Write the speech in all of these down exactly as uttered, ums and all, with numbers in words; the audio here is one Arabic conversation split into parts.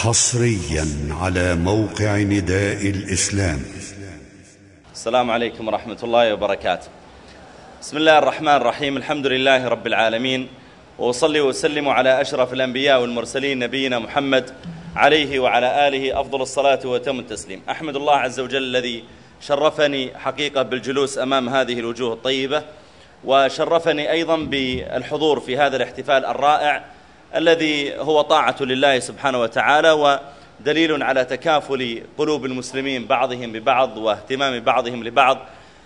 حصريا على موقع نداء الإسلام. السلام عليكم ورحمة الله وبركاته. بسم الله الرحمن الرحيم. الحمد لله رب العالمين، وأصلي وأسلم على أشرف الأنبياء والمرسلين نبينا محمد عليه وعلى آله أفضل الصلاة وأتم التسليم. أحمد الله عز وجل الذي شرفني حقيقة بالجلوس أمام هذه الوجوه الطيبة، وشرفني أيضا بالحضور في هذا الاحتفال الرائع الذي هو طاعة لله سبحانه وتعالى، ودليل على تكافل قلوب المسلمين بعضهم ببعض واهتمام بعضهم لبعض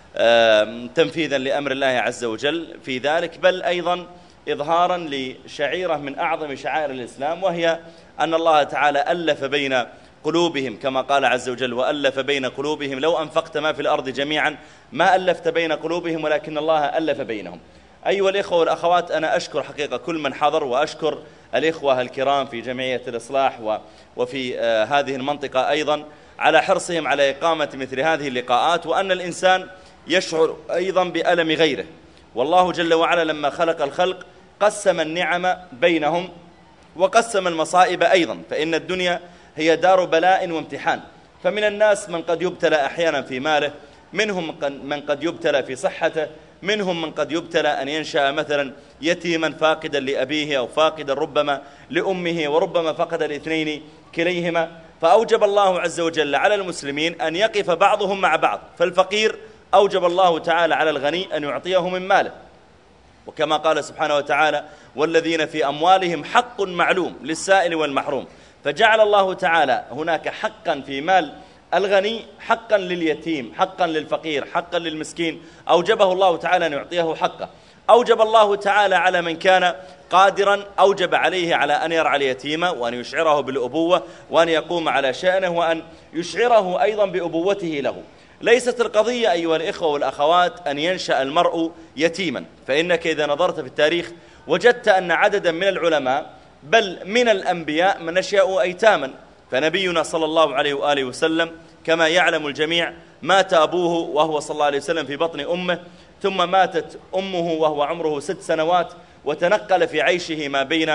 تنفيذا لأمر الله عز وجل في ذلك، بل أيضا إظهارا لشعيرة من أعظم شعائر الإسلام، وهي أن الله تعالى ألف بين قلوبهم كما قال عز وجل: وألف بين قلوبهم لو أنفقت ما في الأرض جميعا ما ألفت بين قلوبهم ولكن الله ألف بينهم. أيها الإخوة والأخوات، أنا أشكر حقيقة كل من حضر، وأشكر الإخوة الكرام في جمعية الإصلاح وفي هذه المنطقة أيضا على حرصهم على إقامة مثل هذه اللقاءات، وأن الإنسان يشعر أيضا بألم غيره. والله جل وعلا لما خلق الخلق قسم النعم بينهم وقسم المصائب أيضا، فإن الدنيا هي دار بلاء وامتحان. فمن الناس من قد يبتلى أحيانا في ماله، منهم من قد يبتلى في صحته، منهم من قد يبتلى أن ينشأ مثلا يتيما فاقدا لأبيه أو فاقدا ربما لأمه، وربما فقد الاثنين كليهما. فأوجب الله عز وجل على المسلمين أن يقف بعضهم مع بعض، فالفقير أوجب الله تعالى على الغني أن يعطيه من ماله، وكما قال سبحانه وتعالى: والذين في أموالهم حق معلوم للسائل والمحروم. فجعل الله تعالى هناك حقا في مال الغني، حقا لليتيم، حقا للفقير، حقا للمسكين، أوجبه الله تعالى أن يعطيه حقه. أوجب الله تعالى على من كان قادرا، أوجب عليه على أن يرعى اليتيم وأن يشعره بالأبوة وأن يقوم على شأنه وأن يشعره أيضا بأبوته له. ليست القضية أيها الإخوة والأخوات أن ينشأ المرء يتيما، فإنك إذا نظرت في التاريخ وجدت أن عددا من العلماء بل من الأنبياء من نشأوا أيتاما. فنبينا صلى الله عليه وآله وسلم كما يعلم الجميع مات أبوه وهو صلى الله عليه وسلم في بطن أمه، ثم ماتت أمه وهو عمره ست سنوات، وتنقل في عيشه ما بين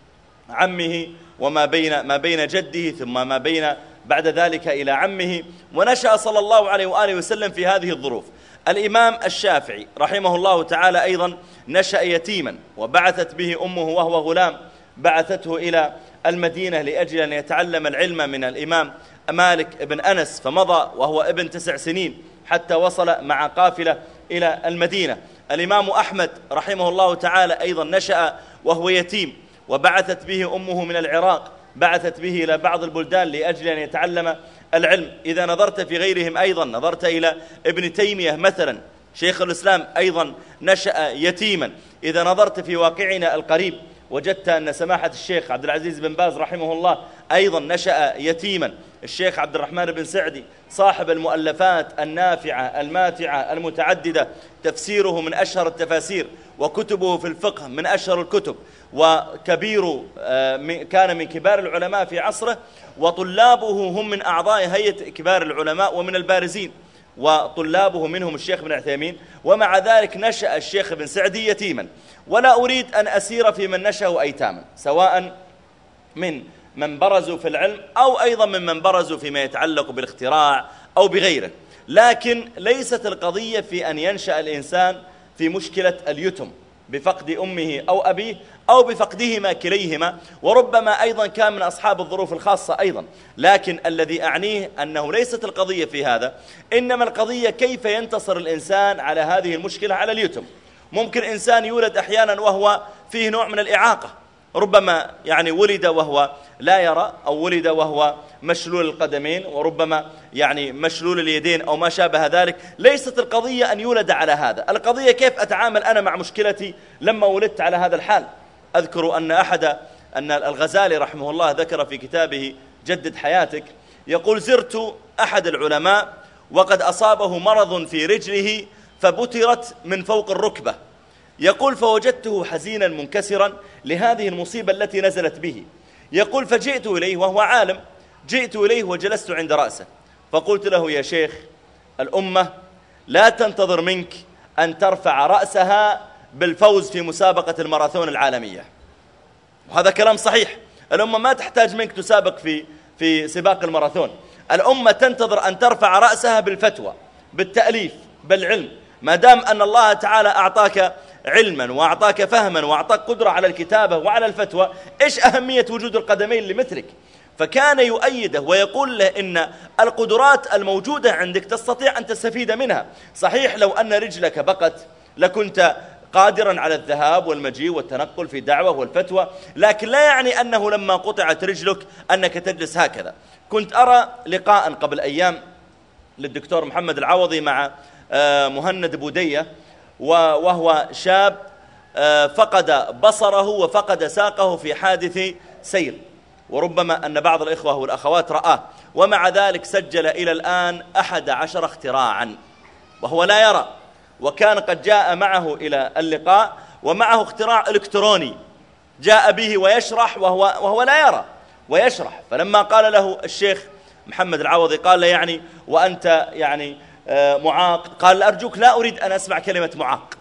عمه وما بين ما بين جده، ثم ما بين بعد ذلك إلى عمه، ونشأ صلى الله عليه وآله وسلم في هذه الظروف. الإمام الشافعي رحمه الله تعالى أيضا نشأ يتيما، وبعثت به أمه وهو غلام، بعثته إلى المدينة لأجل أن يتعلم العلم من الإمام مالك بن أنس، فمضى وهو ابن تسع سنين حتى وصل مع قافلة إلى المدينة. الإمام أحمد رحمه الله تعالى أيضا نشأ وهو يتيم، وبعثت به أمه من العراق، بعثت به إلى بعض البلدان لأجل أن يتعلم العلم. إذا نظرت في غيرهم أيضا، نظرت إلى ابن تيمية مثلا شيخ الإسلام أيضا نشأ يتيما. إذا نظرت في واقعنا القريب وجدت أن سماحة الشيخ عبد العزيز بن باز رحمه الله أيضا نشأ يتيما. الشيخ عبد الرحمن بن سعدي صاحب المؤلفات النافعة الماتعة المتعددة، تفسيره من أشهر التفاسير، وكتبه في الفقه من أشهر الكتب، وكبير كان من كبار العلماء في عصره، وطلابه هم من أعضاء هيئة كبار العلماء ومن البارزين، وطلابه منهم الشيخ بن عثيمين. ومع ذلك نشأ الشيخ بن سعدي يتيما. ولا أريد أن أسير في من نشأوا أيتاما، سواء من من برزوا في العلم أو أيضا من من برزوا فيما يتعلق بالاختراع أو بغيره، لكن ليست القضية في أن ينشأ الإنسان في مشكلة اليتم بفقد أمه أو أبيه أو بفقدهما كليهما، وربما أيضا كان من أصحاب الظروف الخاصة أيضا. لكن الذي أعنيه أنه ليست القضية في هذا، إنما القضية كيف ينتصر الإنسان على هذه المشكلة على اليتم. ممكن إنسان يولد أحيانا وهو فيه نوع من الإعاقة، ربما يعني ولد وهو لا يرى، أو ولد وهو مشلول القدمين، وربما يعني مشلول اليدين أو ما شابه ذلك. ليست القضية أن يولد على هذا، القضية كيف أتعامل أنا مع مشكلتي لما ولدت على هذا الحال. أذكر أن أحد أن الغزالي رحمه الله ذكر في كتابه جدد حياتك، يقول: زرت أحد العلماء وقد أصابه مرض في رجله فبترت من فوق الركبة. يقول: فوجدته حزينا منكسرا لهذه المصيبة التي نزلت به. يقول: فجئت إليه وهو عالم، جئت إليه وجلست عند رأسه، فقلت له: يا شيخ، الأمة لا تنتظر منك أن ترفع رأسها بالفوز في مسابقة الماراثون العالمية. وهذا كلام صحيح. الأمة ما تحتاج منك تسابق في في سباق الماراثون. الأمة تنتظر أن ترفع رأسها بالفتوى، بالتأليف، بالعلم. ما دام أن الله تعالى أعطاك علما وأعطاك فهما وأعطاك قدرة على الكتابة وعلى الفتوى، إيش أهمية وجود القدمين لمثلك؟ فكان يؤيده ويقول له إن القدرات الموجودة عندك تستطيع أن تستفيد منها. صحيح لو أن رجلك بقت لكنت قادرا على الذهاب والمجيء والتنقل في الدعوة والفتوى، لكن لا يعني أنه لما قطعت رجلك أنك تجلس هكذا. كنت أرى لقاء قبل أيام للدكتور محمد العوضي مع مهند بودية، وهو شاب فقد بصره وفقد ساقه في حادث سير، وربما أن بعض الإخوة والأخوات رآه، ومع ذلك سجل إلى الآن أحد عشر اختراعا وهو لا يرى. وكان قد جاء معه إلى اللقاء ومعه اختراع إلكتروني جاء به ويشرح وهو, وهو لا يرى ويشرح. فلما قال له الشيخ محمد العوضي قال له يعني وأنت يعني معاق، قال أرجوك لا أريد أن أسمع كلمة معاق.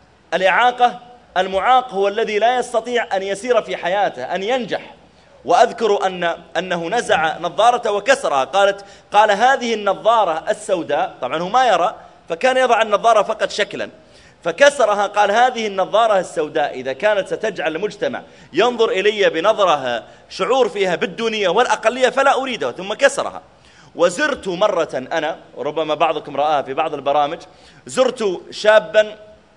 الإعاقة المعاق هو الذي لا يستطيع أن يسير في حياته، أن ينجح. وأذكر أن أنه نزع نظارته وكسرها. قالت قال هذه النظارة السوداء، طبعا هو ما يرى فكان يضع النظارة فقط شكلا، فكسرها. قال هذه النظارة السوداء إذا كانت ستجعل المجتمع ينظر إلي بنظرة شعور فيها بالدونية والأقلية فلا أريدها، ثم كسرها. وزرت مرة أنا، وربما بعضكم رآها في بعض البرامج، زرت شابا،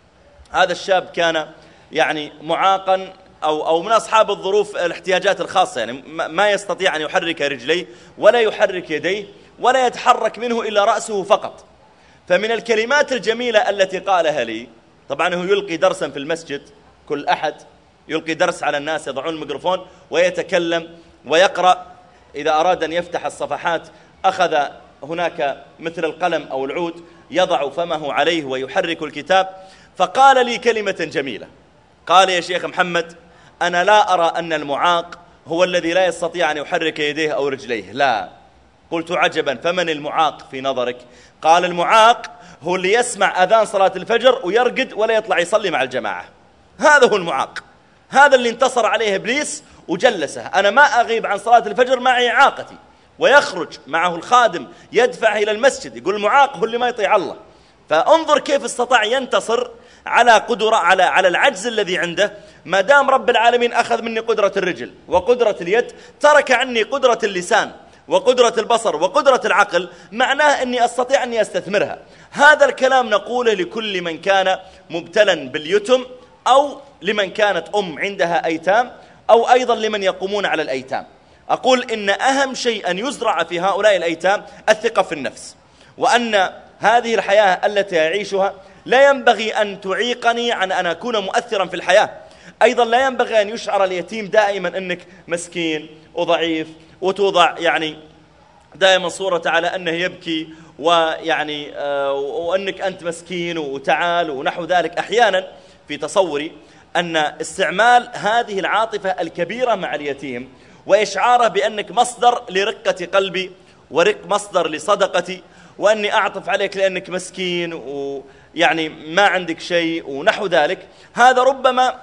هذا الشاب كان يعني معاقا أو, أو من أصحاب الظروف الاحتياجات الخاصة، يعني ما يستطيع أن يحرك رجليه ولا يحرك يديه ولا يتحرك منه إلا رأسه فقط. فمن الكلمات الجميلة التي قالها لي، طبعا هو يلقي درسا في المسجد كل أحد، يلقي درس على الناس، يضعون الميكروفون ويتكلم ويقرأ. إذا أراد أن يفتح الصفحات أخذ هناك مثل القلم أو العود يضع فمه عليه ويحرك الكتاب. فقال لي كلمة جميلة، قال يا شيخ محمد أنا لا أرى أن المعاق هو الذي لا يستطيع أن يحرك يديه أو رجليه، لا. قلت عجبا، فمن المعاق في نظرك؟ قال المعاق هو اللي يسمع أذان صلاة الفجر ويرقد ولا يطلع يصلي مع الجماعة، هذا هو المعاق، هذا اللي انتصر عليه إبليس وجلسه. أنا ما أغيب عن صلاة الفجر معي إعاقتي، ويخرج معه الخادم يدفعه إلى المسجد. يقول المعاق هو اللي ما يطيع الله. فانظر كيف استطاع ينتصر على قدرة على على العجز الذي عنده. ما دام رب العالمين أخذ مني قدرة الرجل وقدرة اليد، ترك عني قدرة اللسان وقدرة البصر وقدرة العقل، معناه أني أستطيع أني أستثمرها. هذا الكلام نقوله لكل من كان مبتلا باليتم، أو لمن كانت أم عندها أيتام، أو أيضا لمن يقومون على الأيتام. أقول إن أهم شيء أن يزرع في هؤلاء الأيتام الثقة في النفس، وأن هذه الحياة التي أعيشها لا ينبغي أن تعيقني عن أن أكون مؤثرا في الحياة. أيضا لا ينبغي أن يشعر اليتيم دائما أنك مسكين وضعيف، وتوضع يعني دائما صورة على أنه يبكي ويعني آه وأنك أنت مسكين وتعال ونحو ذلك. أحيانا في تصوري أن استعمال هذه العاطفة الكبيرة مع اليتيم وإشعاره بأنك مصدر لرقة قلبي ورق مصدر لصدقتي، وأني أعطف عليك لأنك مسكين ويعني ما عندك شيء ونحو ذلك، هذا ربما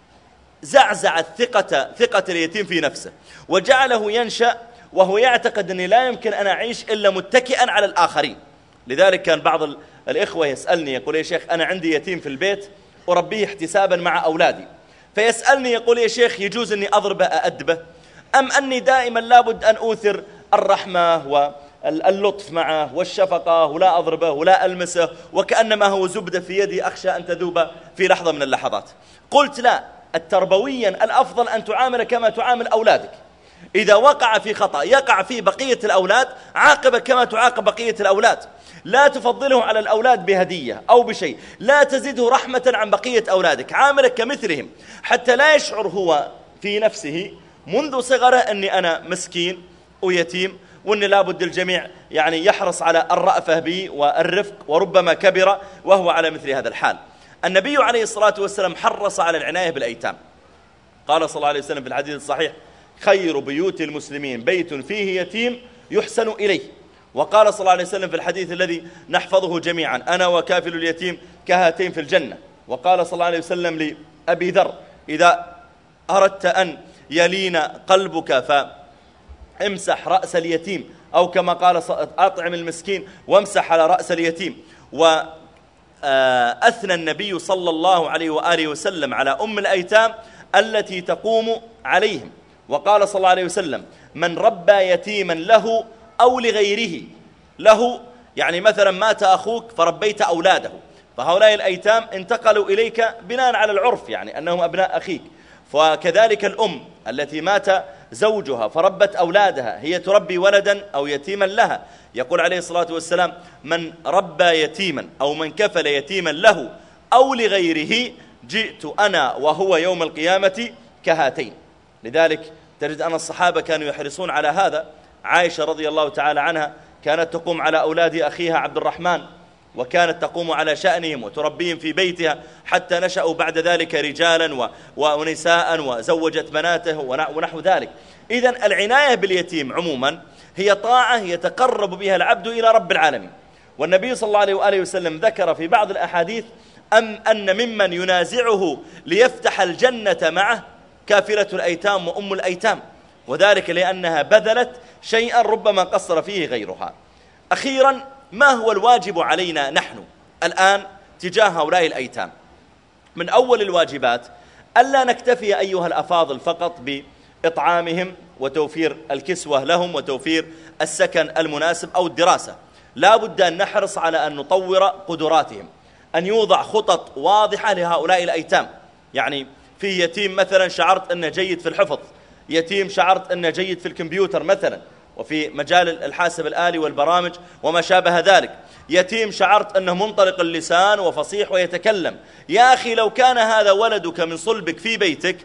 زعزع الثقة ثقة اليتيم في نفسه وجعله ينشأ وهو يعتقد أني لا يمكن أن أعيش إلا متكئا على الآخرين. لذلك كان بعض الإخوة يسألني يقول يا شيخ أنا عندي يتيم في البيت أربيه احتسابا مع أولادي، فيسألني يقول يا شيخ يجوز أني أضربه أأدبه، أم أني دائما لابد أن أوثر الرحمة واللطف معه والشفقة ولا أضربه ولا ألمسه وكأنما هو زبدة في يدي أخشى أن تذوب في لحظة من اللحظات. قلت لا، التربويا الأفضل أن تعامل كما تعامل أولادك. إذا وقع في خطأ يقع فيه بقية الأولاد، عاقبه كما تعاقب بقية الأولاد. لا تفضله على الأولاد بهدية أو بشيء، لا تزيده رحمة عن بقية أولادك، عاملك كمثلهم حتى لا يشعر هو في نفسه منذ صغره أني أنا مسكين ويتيم، وأن لابد الجميع يعني يحرص على الرأفة بي والرفق، وربما كبر وهو على مثل هذا الحال. النبي عليه الصلاة والسلام حرص على العناية بالأيتام. قال صلى الله عليه وسلم في الحديث الصحيح: خير بيوت المسلمين بيت فيه يتيم يحسن إليه. وقال صلى الله عليه وسلم في الحديث الذي نحفظه جميعا: أنا وكافل اليتيم كهاتين في الجنة. وقال صلى الله عليه وسلم لأبي ذر: إذا أردت أن يلين قلبك فامسح رأس اليتيم، أو كما قال أطعم المسكين وامسح على رأس اليتيم. وأثنى النبي صلى الله عليه وآله وسلم على أم الأيتام التي تقوم عليهم، وقال صلى الله عليه وسلم: من ربى يتيما له أو لغيره، له يعني مثلا مات أخوك فربيت أولاده، فهؤلاء الأيتام انتقلوا إليك بناء على العرف، يعني أنهم أبناء أخيك. وكذلك الأم التي مات زوجها فربت أولادها، هي تربي ولدا أو يتيما لها. يقول عليه الصلاة والسلام: من ربى يتيما أو من كفل يتيما له أو لغيره جئت أنا وهو يوم القيامة كهاتين. لذلك تجد أن الصحابة كانوا يحرصون على هذا. عائشة رضي الله تعالى عنها كانت تقوم على أولاد أخيها عبد الرحمن، وكانت تقوم على شأنهم وتربيهم في بيتها حتى نشأوا بعد ذلك رجالا ونساء وزوجت بناته ونحو ذلك. إذن العناية باليتيم عموما هي طاعة يتقرب بها العبد إلى رب العالمين. والنبي صلى الله عليه وآله وسلم ذكر في بعض الأحاديث أم أن ممن ينازعه ليفتح الجنة معه كافلة الأيتام وأم الأيتام، وذلك لأنها بذلت شيئا ربما قصر فيه غيرها. أخيرا، ما هو الواجب علينا نحن الآن تجاه هؤلاء الأيتام؟ من أول الواجبات ألا نكتفي أيها الأفاضل فقط بإطعامهم وتوفير الكسوة لهم وتوفير السكن المناسب أو الدراسة، لا بد أن نحرص على أن نطور قدراتهم، أن يوضع خطط واضحة لهؤلاء الأيتام. يعني في يتيم مثلا شعرت أنه جيد في الحفظ، يتيم شعرت أنه جيد في الكمبيوتر مثلا وفي مجال الحاسب الآلي والبرامج وما شابه ذلك، يتيم شعرت أنه منطلق اللسان وفصيح ويتكلم. يا أخي لو كان هذا ولدك من صلبك في بيتك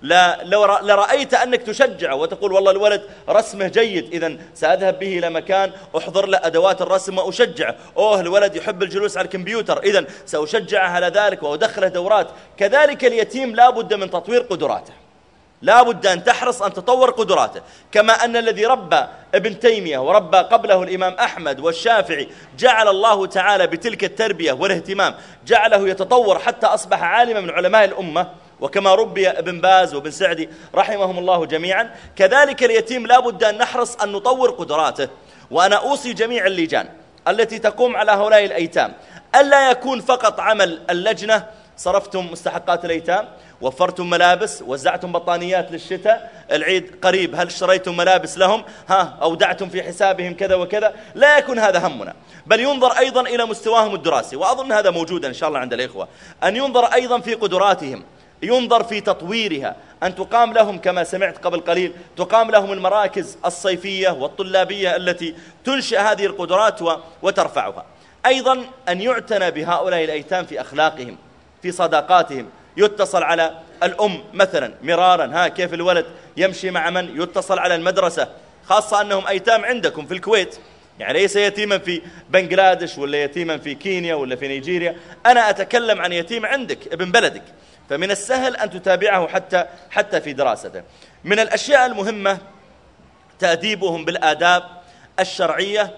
لرأيت أنك تشجعه وتقول والله الولد رسمه جيد، إذن سأذهب به إلى مكان أحضر له أدوات الرسم وأشجعه. أوه الولد يحب الجلوس على الكمبيوتر، إذن سأشجعه على ذلك وأدخله دورات. كذلك اليتيم لا بد من تطوير قدراته، لا بد أن تحرص أن تطور قدراته، كما أن الذي ربى ابن تيمية وربى قبله الإمام أحمد والشافعي جعل الله تعالى بتلك التربية والاهتمام جعله يتطور حتى أصبح عالما من علماء الأمة، وكما ربي ابن باز وابن سعدي رحمهم الله جميعا. كذلك اليتيم لا بد أن نحرص أن نطور قدراته. وأنا أوصي جميع اللجان التي تقوم على هؤلاء الأيتام ألا يكون فقط عمل اللجنة صرفتم مستحقات الأيتام، وفرتم ملابس، وزعتم بطانيات للشتاء، العيد قريب هل اشتريتم ملابس لهم، ها أودعتم في حسابهم كذا وكذا. لا يكون هذا همنا، بل ينظر أيضا إلى مستواهم الدراسي، وأظن هذا موجودا إن شاء الله عند الإخوة، أن ينظر أيضا في قدراتهم، ينظر في تطويرها، أن تقام لهم كما سمعت قبل قليل تقام لهم المراكز الصيفية والطلابية التي تنشئ هذه القدرات وترفعها. أيضا أن يعتنى بهؤلاء الأيتام في أخلاقهم، في صداقاتهم، يتصل على الأم مثلا مرارا، ها كيف الولد يمشي مع من، يتصل على المدرسة، خاصة أنهم أيتام عندكم في الكويت، يعني ليس يتيما في بنغلاديش ولا يتيما في كينيا ولا في نيجيريا، أنا أتكلم عن يتيم عندك ابن بلدك، فمن السهل أن تتابعه حتى حتى في دراسته. من الأشياء المهمة تأديبهم بالآداب الشرعية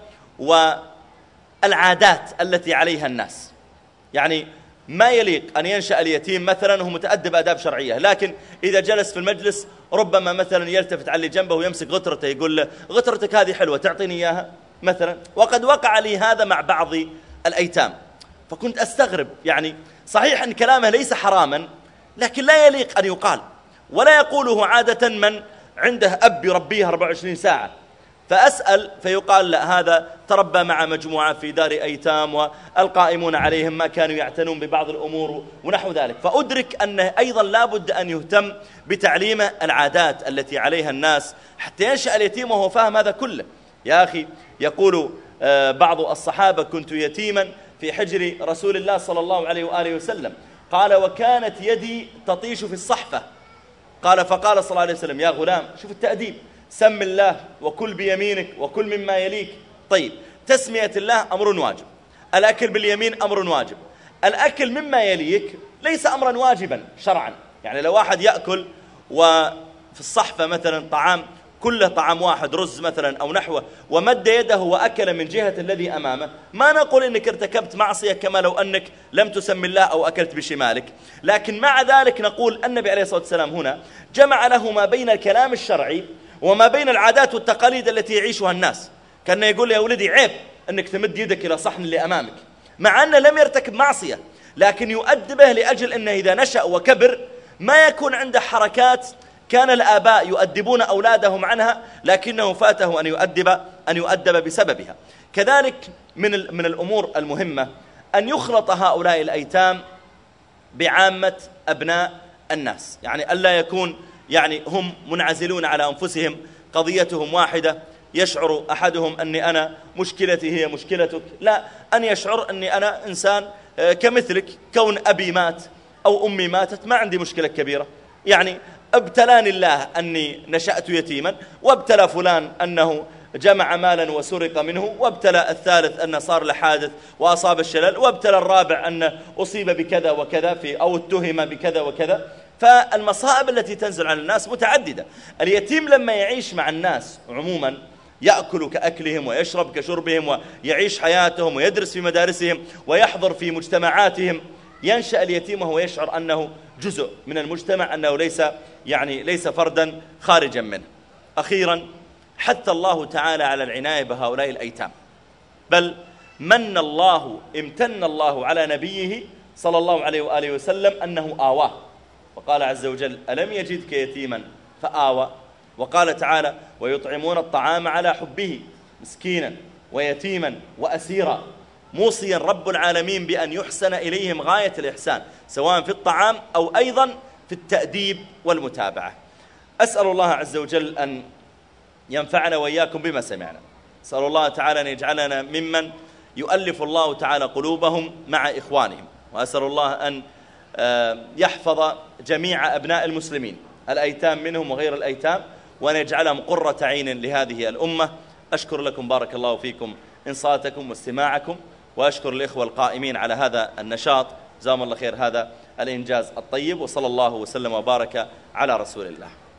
والعادات التي عليها الناس. يعني ما يليق أن ينشأ اليتيم مثلا وهو متأدب آداب شرعية، لكن إذا جلس في المجلس ربما مثلا يلتفت على اللي جنبه ويمسك غترته يقول له غترتك هذه حلوة تعطيني إياها مثلا. وقد وقع لي هذا مع بعض الأيتام، فكنت أستغرب، يعني صحيح أن كلامه ليس حراما لكن لا يليق أن يقال، ولا يقوله عادة من عنده أب يربيه أربعة وعشرين ساعة. فأسأل فيقال لا هذا تربى مع مجموعة في دار أيتام والقائمون عليهم ما كانوا يعتنون ببعض الأمور ونحو ذلك. فأدرك أنه أيضا لا بد أن يهتم بتعليمه العادات التي عليها الناس حتى ينشأ اليتيم وهو فاهم هذا كله. يا أخي يقول بعض الصحابة كنت يتيما في حجر رسول الله صلى الله عليه وآله وسلم، قال وكانت يدي تطيش في الصحفة، قال فقال صلى الله عليه وسلم يا غلام، شوف التأديب، سم الله وكل بيمينك وكل مما يليك. طيب تسمية الله أمر واجب، الأكل باليمين أمر واجب، الأكل مما يليك ليس أمرا واجبا شرعا. يعني لو واحد يأكل وفي الصحفة مثلا طعام كله طعام واحد رز مثلا أو نحوه ومد يده وأكل من جهة الذي أمامه، ما نقول إنك ارتكبت معصية كما لو أنك لم تسمي الله أو أكلت بشمالك، لكن مع ذلك نقول النبي عليه الصلاة والسلام هنا جمع له ما بين الكلام الشرعي وما بين العادات والتقاليد التي يعيشها الناس. كان يقول يا ولدي عيب أنك تمد يدك إلى صحن اللي أمامك، مع أنه لم يرتكب معصية، لكن يؤدبه لأجل أنه إذا نشأ وكبر ما يكون عنده حركات كان الآباء يؤدبون أولادهم عنها، لكنه فاته أن يؤدب أن يؤدب بسببها. كذلك من من الأمور المهمة أن يخلط هؤلاء الأيتام بعامة أبناء الناس، يعني ألا يكون يعني هم منعزلون على أنفسهم، قضيتهم واحدة، يشعر أحدهم أني أنا مشكلتي هي مشكلتك، لا، أن يشعر أني أنا إنسان كمثلك، كون أبي مات أو أمي ماتت ما عندي مشكلة كبيرة، يعني ابتلاني الله أني نشأت يتيما، وابتلى فلان أنه جمع مالا وسرق منه، وابتلى الثالث أنه صار له حادث وأصاب الشلل، وابتلى الرابع أنه أصيب بكذا وكذا في أو اتهم بكذا وكذا. فالمصائب التي تنزل على الناس متعددة. اليتيم لما يعيش مع الناس عموما يأكل كأكلهم ويشرب كشربهم ويعيش حياتهم ويدرس في مدارسهم ويحضر في مجتمعاتهم، ينشأ اليتيم وهو يشعر أنه جزء من المجتمع، أنه ليس يعني ليس فردا خارجا منه. أخيرا حث الله تعالى على العناية بهؤلاء الأيتام، بل من الله امتن الله على نبيه صلى الله عليه وآله وسلم أنه آواه، وقال عز وجل ألم يجدك يتيما فآوى، وقال تعالى ويطعمون الطعام على حبه مسكينا ويتيما وأسيرا، موصيا رب العالمين بأن يحسن إليهم غاية الإحسان سواء في الطعام أو أيضا في التأديب والمتابعة. أسأل الله عز وجل أن ينفعنا وإياكم بما سمعنا، أسأل الله تعالى أن يجعلنا ممن يؤلف الله تعالى قلوبهم مع إخوانهم، وأسأل الله أن يحفظ جميع أبناء المسلمين الأيتام منهم وغير الأيتام، وأن يجعلهم قرة عين لهذه الأمة. أشكر لكم بارك الله فيكم إنصاتكم واستماعكم، وأشكر الإخوة القائمين على هذا النشاط، جزاهم الله خير هذا الإنجاز الطيب، وصلى الله وسلم وبارك على رسول الله.